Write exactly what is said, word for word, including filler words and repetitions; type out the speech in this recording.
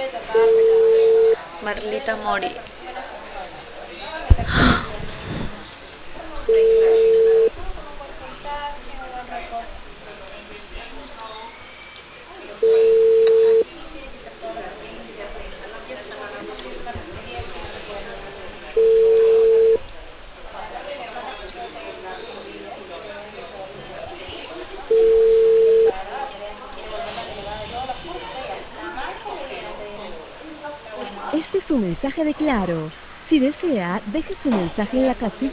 Marlita Mori. Este es un mensaje de Claro. Si desea, deje su mensaje en la casilla.